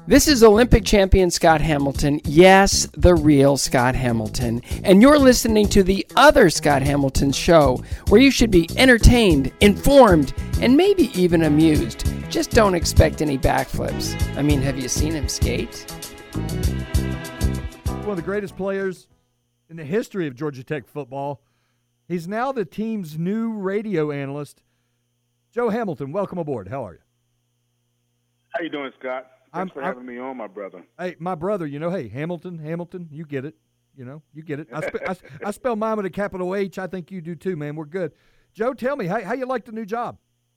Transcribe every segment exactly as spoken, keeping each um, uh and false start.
This is Olympic champion Scott Hamilton. Yes, the real Scott Hamilton. And you're listening to the other Scott Hamilton show, where you should be entertained, informed, and maybe even amused. Just don't expect any backflips. I mean, have you seen him skate? One of the greatest players in the history of Georgia Tech football. He's now the team's new radio analyst. Joe Hamilton, welcome aboard. How are you? How you doing, Scott? Thanks I'm, for having I'm, me on, my brother. Hey, my brother, you know, hey, Hamilton, Hamilton, you get it. You know, you get it. I, spe- I, I spell mine with a capital H. I think you do too, man. We're good. Joe, tell me, how, how you like the new job?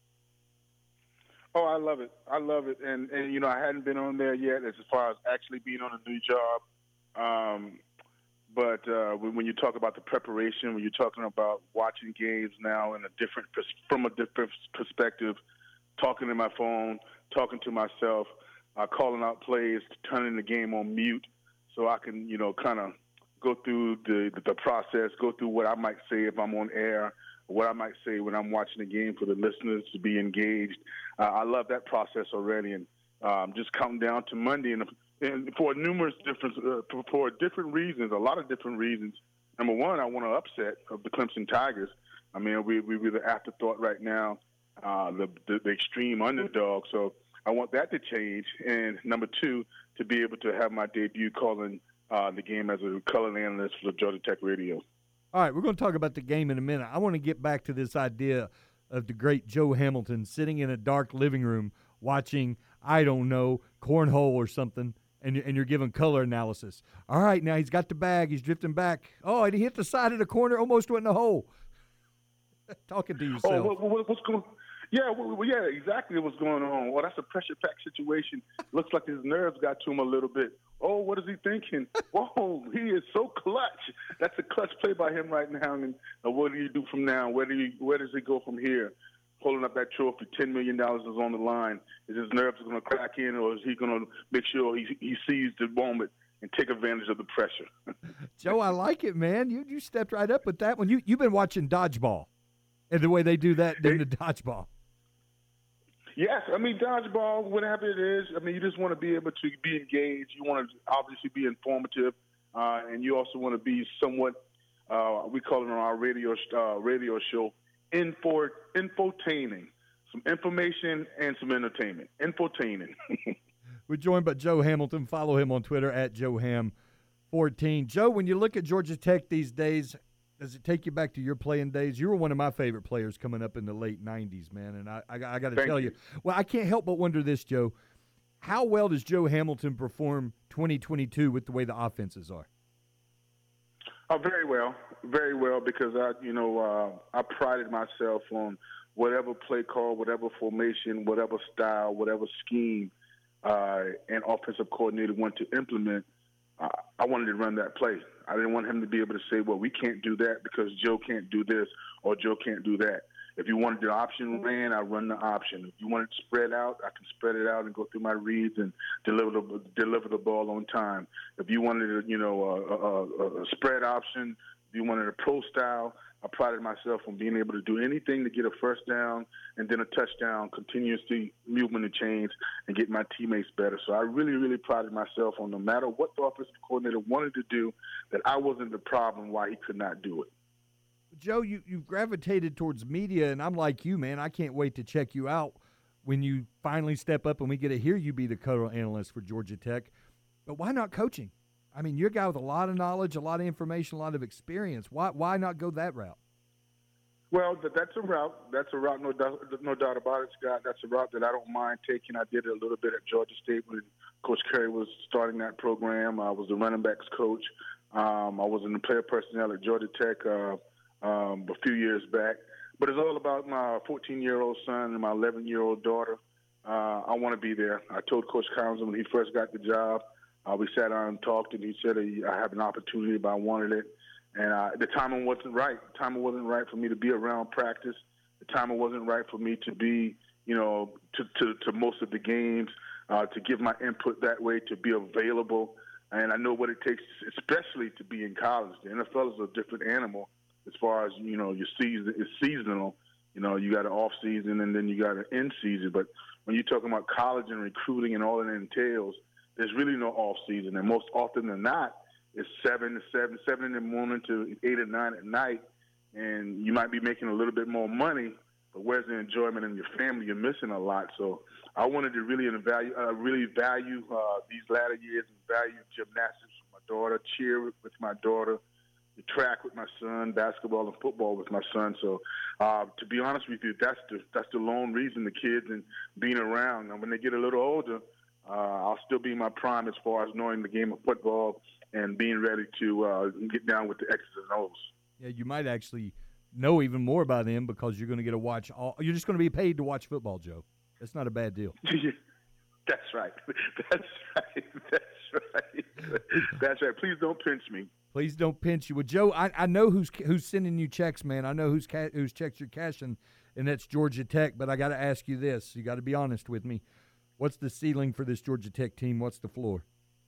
Oh, I love it. I love it. And, and, you know, I hadn't been on there yet as far as actually being on a new job. Um, but uh, when, when you talk about the preparation, when you're talking about watching games now in a different from a different perspective, talking to my phone, talking to myself, Uh, calling out plays, turning the game on mute so I can, you know, kind of go through the, the process, go through what I might say if I'm on air, what I might say when I'm watching the game for the listeners to be engaged. Uh, I love that process already, and um, just counting down to Monday, and, and for numerous different, uh, for, for different reasons, a lot of different reasons. Number one, I want to upset of the Clemson Tigers. I mean, we, we, we're the afterthought right now, uh, the, the, the extreme underdog, so I want that to change. And number two, to be able to have my debut calling uh, the game as a color analyst for Georgia Tech Radio. All right, we're going to talk about the game in a minute. I want to get back to this idea of the great Joe Hamilton sitting in a dark living room watching, I don't know, cornhole or something, and, and you're giving color analysis. All right, now he's got the bag. He's drifting back. Oh, and he hit the side of the corner, almost went in the hole. Talking to yourself. Oh, what, what, what's going on? Yeah, well, yeah, exactly what's going on. Well, that's a pressure-packed situation. Looks like his nerves got to him a little bit. Oh, what is he thinking? Whoa, he is so clutch. That's a clutch play by him right now. And uh, what do you do from now? Where do you, where does he go from here? Holding up that trophy, ten million dollars is on the line. Is his nerves going to crack in, or is he going to make sure he, he sees the moment and take advantage of the pressure? Joe, I like it, man. You you stepped right up with that one. You, you've been watching dodgeball and the way they do that in the dodgeball. Yes, I mean, dodgeball, whatever it is, I mean, you just want to be able to be engaged. You want to obviously be informative, uh, and you also want to be somewhat, uh, we call it on our radio uh, radio show, info, infotaining. Some information and some entertainment. Infotaining. We're joined by Joe Hamilton. Follow him on Twitter at Joe Ham fourteen. Joe, when you look at Georgia Tech these days, does it take you back to your playing days? You were one of my favorite players coming up in the late nineties, man, and I, I, I got to tell you. you. Well, I can't help but wonder this, Joe. How well does Joe Hamilton perform twenty twenty-two with the way the offenses are? Oh, very well, very well, because I, you know, uh, I prided myself on whatever play call, whatever formation, whatever style, whatever scheme uh, an offensive coordinator wanted to implement. Uh, I wanted to run that play. I didn't want him to be able to say, well, we can't do that because Joe can't do this or Joe can't do that. If you wanted the option ran, I run the option. If you wanted to spread out, I can spread it out and go through my reads and deliver the deliver the ball on time. If you wanted, a, you know, a, a, a spread option, if you wanted a pro style, I prided myself on being able to do anything to get a first down and then a touchdown, continuously moving the chains and get my teammates better. So I really, really prided myself on no matter what the offensive coordinator wanted to do, that I wasn't the problem why he could not do it. Joe, you, you've gravitated towards media, and I'm like you, man. I can't wait to check you out when you finally step up and we get to hear you be the color analyst for Georgia Tech. But why not coaching? I mean, you're a guy with a lot of knowledge, a lot of information, a lot of experience. Why why not go that route? Well, that's a route. That's a route, no doubt, no doubt about it, Scott. That's a route that I don't mind taking. I did it a little bit at Georgia State when Coach Curry was starting that program. I was the running backs coach. Um, I was in the player personnel at Georgia Tech uh, um, a few years back. But it's all about my fourteen-year-old son and my eleven-year-old daughter. Uh, I want to be there. I told Coach Collins when he first got the job, uh, we sat down and talked, and he said, I have an opportunity, but I wanted it. And uh, the timing wasn't right. The timing wasn't right for me to be around practice. The timing wasn't right for me to be, you know, to, to, to most of the games, uh, to give my input that way, to be available. And I know what it takes, especially to be in college. The N F L is a different animal as far as, you know, your season is seasonal. You know, you got an off season and then you got an in season. But when you're talking about college and recruiting and all that entails, there's really no off season, and most often than not, it's seven to seven, seven in the morning to eight or nine at night, and you might be making a little bit more money, but where's the enjoyment in your family? You're missing a lot. So I wanted to really value, uh, really value uh, these latter years and value gymnastics with my daughter, cheer with my daughter, the track with my son, basketball and football with my son. So uh, to be honest with you, that's the that's the lone reason the kids and being around. And when they get a little older, uh, I'll still be in my prime as far as knowing the game of football and being ready to uh, get down with the X's and O's. Yeah, you might actually know even more about them because you're going to get to watch all. You're just going to be paid to watch football, Joe. That's not a bad deal. That's right. That's right. That's right. That's right. Please don't pinch me. Please don't pinch you. Well, Joe, I, I know who's who's sending you checks, man. I know who's ca- whose checks you're cashing, and that's Georgia Tech. But I got to ask you this. You got to be honest with me. What's the ceiling for this Georgia Tech team? What's the floor?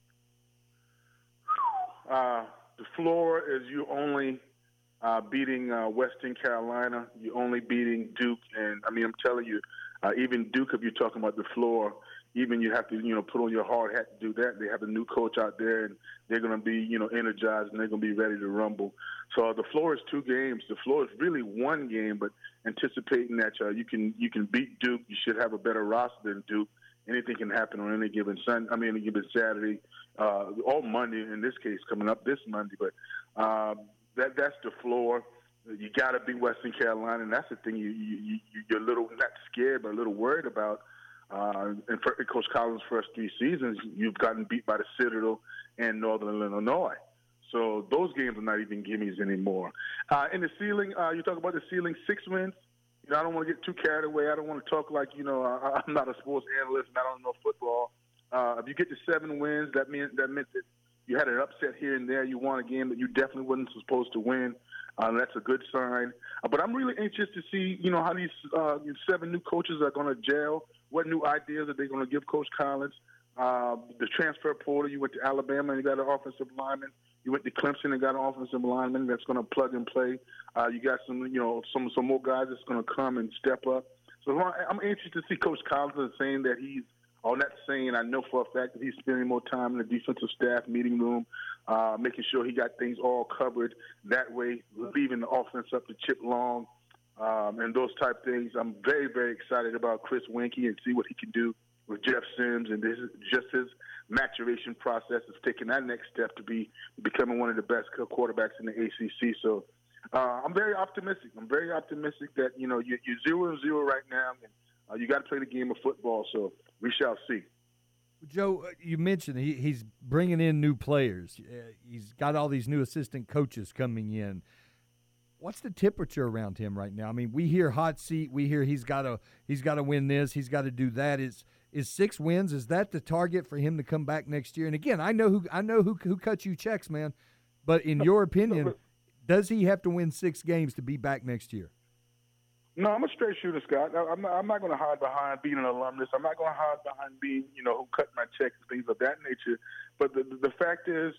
Uh, the floor is you only uh, beating uh, Western Carolina. You're only beating Duke. And, I mean, I'm telling you, uh, even Duke, if you're talking about the floor, even you have to, you know, put on your hard hat to do that. They have a new coach out there, and they're going to be, you know, energized, and they're going to be ready to rumble. So the floor is two games. The floor is really one game, but anticipating that uh, you can you can beat Duke, you should have a better roster than Duke. Anything can happen on any given Sunday. I mean, any given Saturday, uh, or Monday. In this case, coming up this Monday. But uh, that that's the floor. You got to beat Western Carolina, and that's the thing. You you you you're a little not scared, but a little worried about. Uh, and for Coach Collins' first three seasons, you've gotten beat by the Citadel and Northern Illinois. So those games are not even gimmies anymore. Uh, in the ceiling, uh, you talk about the ceiling, six wins. You know, I don't want to get too carried away. I don't want to talk like, you know, I, I'm not a sports analyst and I don't know football. Uh, if you get to seven wins, that meant that meant that you had an upset here and there. You won a game that you definitely wasn't supposed to win. Uh, that's a good sign. Uh, but I'm really anxious to see, you know, how these uh, seven new coaches are going to gel. What new ideas are they going to give Coach Collins? Uh, the transfer portal, you went to Alabama and you got an offensive lineman. You went to Clemson and got an offensive lineman that's going to plug and play. Uh, you got some, you know, some some more guys that's going to come and step up. So I'm anxious to see Coach Collins saying that he's, or not saying, I know for a fact that he's spending more time in the defensive staff meeting room, uh, making sure he got things all covered that way, leaving the offense up to Chip Long. Um, and those type things. I'm very, very excited about Chris Weinke and see what he can do with Jeff Sims, and this is just his maturation process is taking that next step to be becoming one of the best quarterbacks in the A C C. So uh, I'm very optimistic. I'm very optimistic that, you know, you're, you're zero and zero right now, and uh, you got to play the game of football. So we shall see. Joe, you mentioned he, he's bringing in new players. Uh, he's got all these new assistant coaches coming in. What's the temperature around him right now? I mean, we hear hot seat. We hear he's got to he's got to win this. He's got to do that. Is is six wins? Is that the target for him to come back next year? And again, I know who I know who who cuts you checks, man. But in your opinion, does he have to win six games to be back next year? No, I'm a straight shooter, Scott. I'm not, I'm not going to hide behind being an alumnus. I'm not going to hide behind being, you know, who cut my checks and things of that nature. But the the fact is,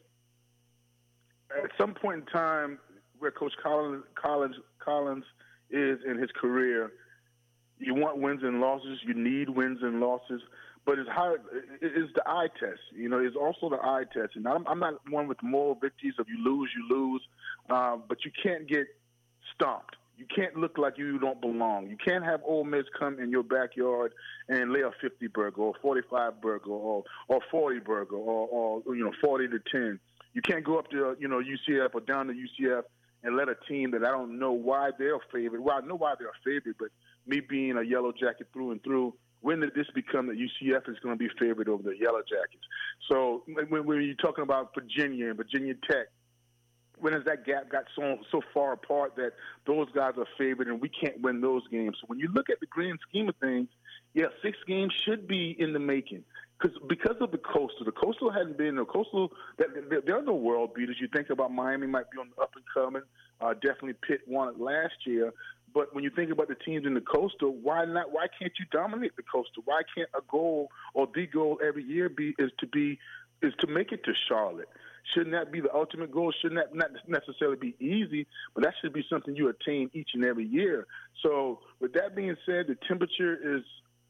at some point in time, where Coach Collins, Collins Collins is in his career, you want wins and losses. You need wins and losses, but it's hard. It's the eye test. You know, it's also the eye test. And I'm, I'm not one with moral victories. If you lose, you lose. Uh, but you can't get stomped. You can't look like you don't belong. You can't have Ole Miss come in your backyard and lay a fifty burger or forty-five burger or or forty burger or, or you know forty to ten. You can't go up to you know U C F or down to U C F and let a team that I don't know why they're favored. Well, I know why they're favored, but me being a Yellow Jacket through and through, when did this become that U C F is going to be favored over the Yellow Jackets? So when, when you're talking about Virginia and Virginia Tech, when has that gap got so so far apart that those guys are favored and we can't win those games? So when you look at the grand scheme of things, yeah, six games should be in the making. Because because of the Coastal, the Coastal hadn't been the Coastal. They're the world beaters. You think about Miami might be on the up and coming. Uh, definitely Pitt won it last year. But when you think about the teams in the Coastal, why not? Why can't you dominate the Coastal? Why can't a goal or the goal every year be is to be is to make it to Charlotte? Shouldn't that be the ultimate goal? Shouldn't that not necessarily be easy, but that should be something you attain each and every year? So with that being said, the temperature is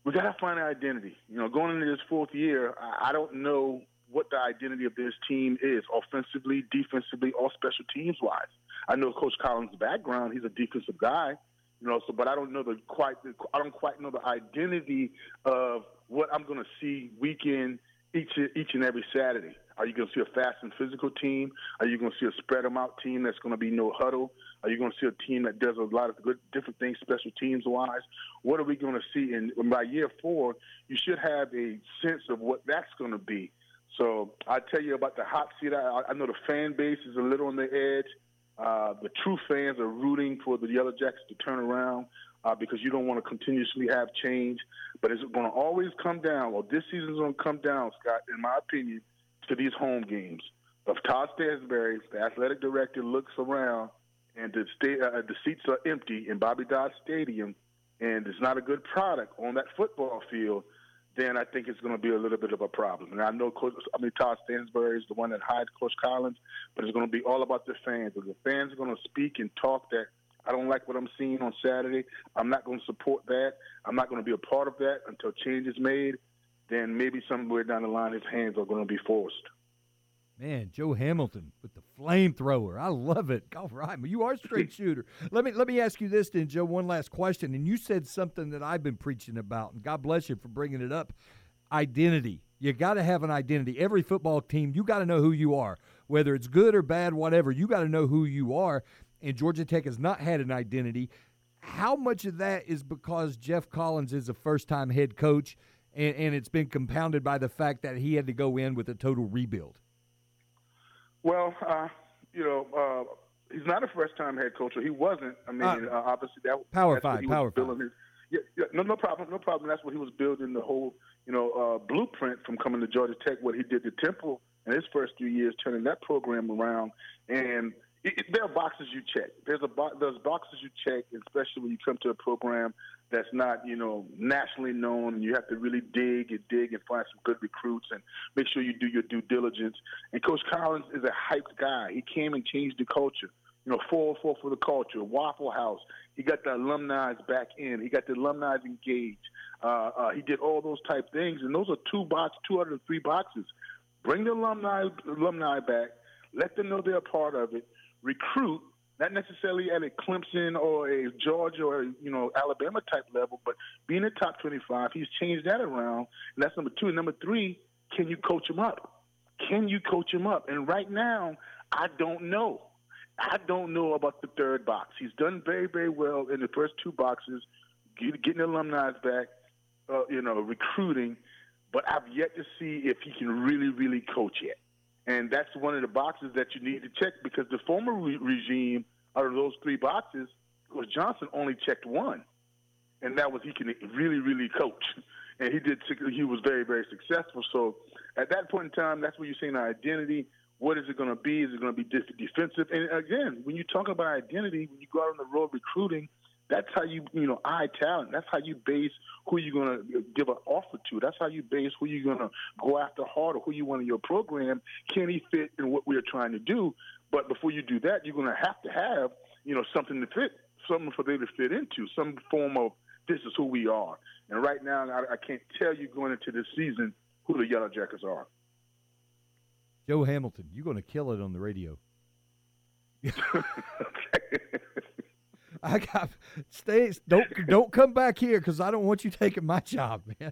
we got to find an identity. You know, going into this fourth year, I, I don't know what the identity of this team is, offensively, defensively, or special teams wise. I know Coach Collins' background; he's a defensive guy, you know. So, but I don't know the quite. I don't quite know the identity of what I'm going to see week in, each each and every Saturday. Are you going to see a fast and physical team? Are you going to see a spread them out team that's going to be no huddle? Are you going to see a team that does a lot of good different things, special teams wise? What are we going to see? And by year four, you should have a sense of what that's going to be. So I tell you about the hot seat. I, I know the fan base is a little on the edge. Uh, the true fans are rooting for the Yellow Jackets to turn around uh, because you don't want to continuously have change. But it's going to always come down. Well, this season's going to come down, Scott, in my opinion, to these home games. If Todd Stansbury, the athletic director, looks around and the, sta- uh, the seats are empty in Bobby Dodd Stadium and it's not a good product on that football field, then I think it's going to be a little bit of a problem. And I know Coach, I mean, Todd Stansbury is the one that hired Coach Collins, but it's going to be all about the fans. If the fans are going to speak and talk that I don't like what I'm seeing on Saturday, I'm not going to support that, I'm not going to be a part of that until change is made, then maybe somewhere down the line his hands are going to be forced. Man, Joe Hamilton with the flamethrower. I love it. All right, you are a straight shooter. Let me let me ask you this then, Joe, one last question. And you said something that I've been preaching about, and God bless you for bringing it up. Identity. You got to have an identity. Every football team, you got to know who you are. Whether it's good or bad, whatever, you got to know who you are. And Georgia Tech has not had an identity. How much of that is because Jeff Collins is a first-time head coach, and, and it's been compounded by the fact that he had to go in with a total rebuild? Well, uh, you know, uh, he's not a first-time head coach, or he wasn't. I mean, uh, uh, obviously that Power that's Five, what he Power was building Five. his, yeah, yeah, no, no problem, no problem. That's what he was building the whole, you know, uh, blueprint from coming to Georgia Tech. What he did to Temple in his first three years, turning that program around, and it, it, there are boxes you check. There's a bo- there's boxes you check, especially when you come to a program that's not, you know, nationally known, and you have to really dig and dig and find some good recruits and make sure you do your due diligence. And Coach Collins is a hyped guy. He came and changed the culture. You know, four oh four for the culture, Waffle House. He got the alumni back in. He got the alumni engaged. Uh, uh, he did all those type things, and those are two box, two out of the three boxes. Bring the alumni alumni back. Let them know they're a part of it. Recruit. Not necessarily at a Clemson or a Georgia or, you know, Alabama type level, but being a top twenty-five, he's changed that around. And that's number two. And number three, can you coach him up? Can you coach him up? And right now, I don't know. I don't know about the third box. He's done very, very well in the first two boxes, getting alumni back, uh, you know, recruiting. But I've yet to see if he can really, really coach yet. And that's one of the boxes that you need to check, because the former re- regime, out of those three boxes, Coach Johnson only checked one, and that was he can really, really coach. And he did. He was very, very successful. So at that point in time, that's where you're seeing our identity. What is it going to be? Is it going to be defensive? And again, when you talk about identity, when you go out on the road recruiting, that's how you, you know, eye talent. That's how you base who you're going to give an offer to. That's how you base who you're going to go after hard, or who you want in your program. Can he fit in what we're trying to do? But before you do that, you're going to have to have, you know, something to fit, something for them to fit into, some form of this is who we are. And right now, I, I can't tell you going into this season who the Yellow Jackets are. Joe Hamilton, you're going to kill it on the radio. I got stay. Don't don't come back here, because I don't want you taking my job, man.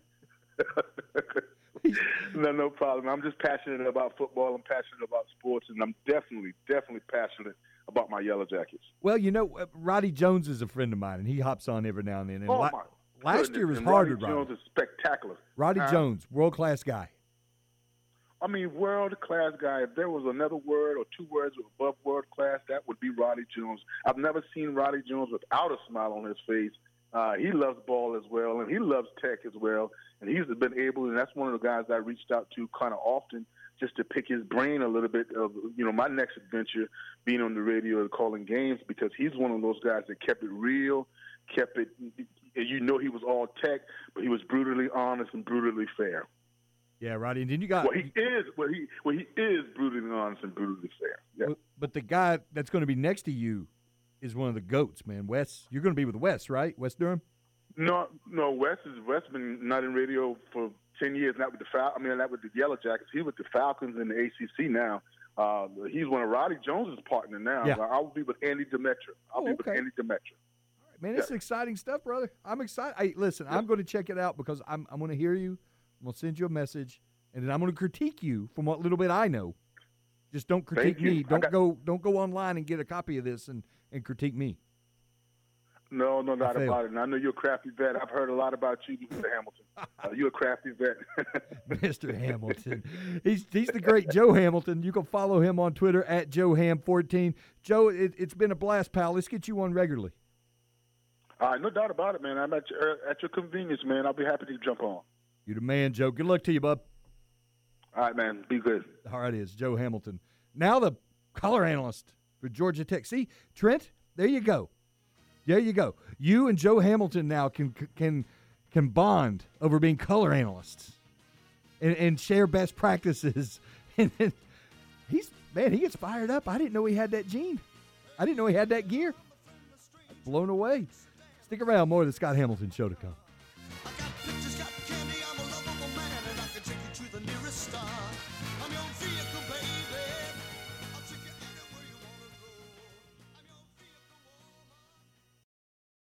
no, no problem. I'm just passionate about football. I'm passionate about sports, and I'm definitely, definitely passionate about my Yellow Jackets. Well, you know, Roddy Jones is a friend of mine, and he hops on every now and then. And oh la- my last year was and hard Roddy with Roddy. Jones is spectacular. Roddy uh, Jones, world class guy. I mean, world-class guy. If there was another word or two words above world-class, that would be Roddy Jones. I've never seen Roddy Jones without a smile on his face. Uh, he loves ball as well, and he loves Tech as well. And he's been able, and that's one of the guys I reached out to kind of often just to pick his brain a little bit of, you know, my next adventure being on the radio and calling games, because he's one of those guys that kept it real, kept it, and you know he was all Tech, but he was brutally honest and brutally fair. Yeah, Roddy, and then you got well, he is well, he well, he is brutally honest and brutally fair. Yeah. Well, but the guy that's going to be next to you is one of the goats, man. Wes, you're going to be with Wes, right? Wes Durham. No, no. Wes is Wes been not in radio for ten years. Not with the Fal- I mean, not with the Yellow Jackets. He's with the Falcons in the A C C now. Uh, he's one of Roddy Jones's partner now. Yeah. I will be with Andy Demetra. I'll Oh, be okay. with Andy Demetra. Man, it's Yeah. exciting stuff, brother. I'm excited. Hey, listen, Yeah. I'm going to check it out because I'm I'm going to hear you. I'm going to send you a message, and then I'm going to critique you from what little bit I know. Just don't critique Thank you. me. I Don't got- go don't go online and get a copy of this and, and critique me. No, no doubt failed. about it. And I know you're a crafty vet. I've heard a lot about you, Mister Hamilton. Uh, you're a crafty vet. Mister Hamilton. He's he's the great Joe Hamilton. You can follow him on Twitter at Joe Ham fourteen. Joe, it, it's been a blast, pal. Let's get you on regularly. Uh, no doubt about it, man. I'm at your, at your convenience, man. I'll be happy to jump on. You're the man, Joe. Good luck to you, bub. All right, man. Be good. All right, it is Joe Hamilton. Now the color analyst for Georgia Tech. See, Trent, there you go. There you go. You and Joe Hamilton now can can can bond over being color analysts and, and share best practices. And, and he's man, he gets fired up. I didn't know he had that gene. I didn't know he had that gear. I'm blown away. Stick around. More of the Scott Hamilton Show to come. I got pictures, got candy, I'm a lovable man, and I can take you to the nearest star. I'm your vehicle, baby.